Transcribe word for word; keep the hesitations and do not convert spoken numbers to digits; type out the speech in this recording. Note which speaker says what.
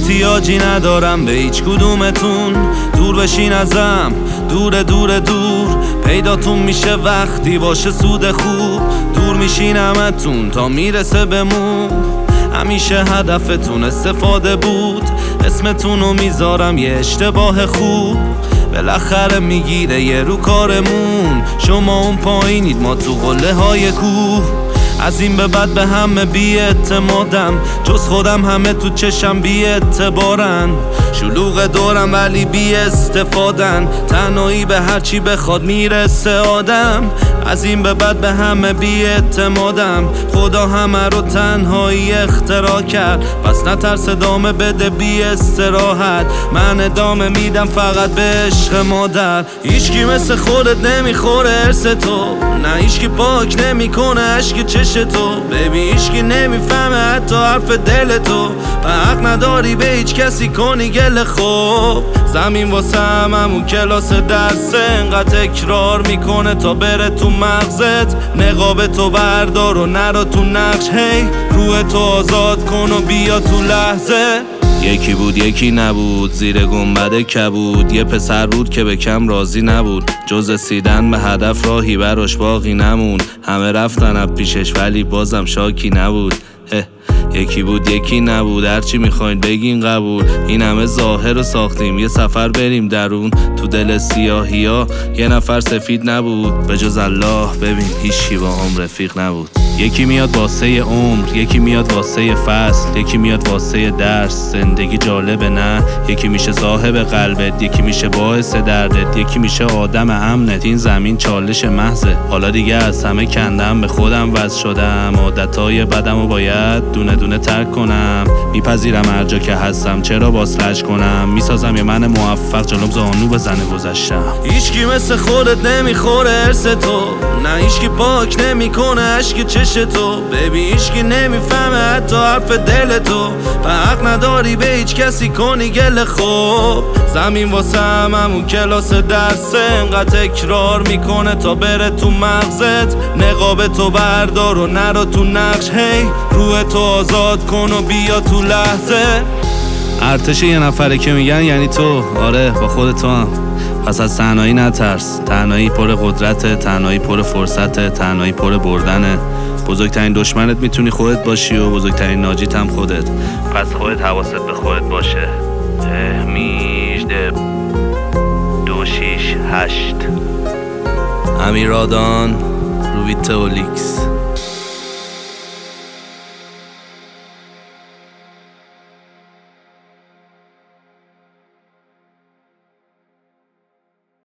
Speaker 1: احتیاجی ندارم به هیچ کدومتون، دور بشین ازم، دور دور دور. پیداتون میشه وقتی باشه سود خوب، دور میشین همتون تا میرسه بمون. همیشه هدفتون استفاده بود، اسمتونو میذارم یه اشتباه خوب. بالاخره میگیره یه رو کارمون، شما اون پایینید ما تو قله های کوه. از این به بعد به همه بی اعتمادم، جز خودم همه تو چشم بی اعتبارن. شلوغ دورم ولی بی استفادن، تنهایی به هرچی بخواد میرسه آدم. از این به بعد به همه بی اعتمادم، خدا همه رو تنهایی اختراع کرد. پس نترس ادامه بده بی استراحت، من ادامه میدم فقط به عشق مادر. هیچکی مثل خودت نمیخوره ارث تو، نه هیچکی پاک نمیکنه عشق چش تو. ببین هیچکی نمیفهمه حتی حرف دل تو، و حق نداری به هیچ کسی کنی گله. خوب زمین واسه هممون کلاس درسه، انقدر تکرار میکنه تا بره تو مغزت. نقاب تو بردار و نرو تو نقش، هی روح تو آزاد کن و بیا تو لحظه. یکی بود یکی نبود، زیر گنبد کبود. یه پسر بود که به کم راضی نبود، جز رسیدن به هدف راهی براش باقی نمون. همه رفتن از پیشش ولی بازم شاکی نبود. یکی بود یکی نبود، هرچی میخواین بگین قبول. این همه ظاهر رو ساختیم یه سفر بریم درون. تو دل سیاهی ها یه نفر سفید نبود، به جز الله ببین هیچی با هم رفیق نبود. یکی میاد واسه عمر، یکی میاد واسه فصل، یکی میاد واسه درس. زندگی جالبه نه؟ یکی میشه صاحب قلبت، یکی میشه باعث دردت، یکی میشه آدم امنت. این زمین چالش محضه، حالا دیگه از همه کندم به خودم وز شدم. عادتهای بدم و باید دونه دونه ترک کنم. میپذیرم هر جا که هستم، چرا باز کنم؟ میسازم یه من موفق جلوم زانو بزنه گذشتم. هیچکی مثل خودت نمیخوره ارث تو، نه هیچکی پاک نمیکنه عشق چش تو. ببین هیچکی نمیفهمه حتی حرف دل تو، و حق نداری به هیچ کسی کنی گله. خوب زمین واسه هممون کلاس درسه، انقدر تکرار میکنه تا بره تو مغزت. نقاب تو بردار و نرو تو نقش، هی روح تو آزاد کن و بیا تو لحظه. ارتش یه نفره که میگن یعنی تو، آره با خودت تو هم. پس از تنهایی نترس، تنهایی پر قدرته، تنهایی پر فرصته، تنهایی پر بردنه. بزرگترین دشمنت میتونی خودت باشی و بزرگترین ناجیت هم خودت. پس خودت حواست به خودت باشه. میجده دو شیش هشت امیرادان روبیتولیکس.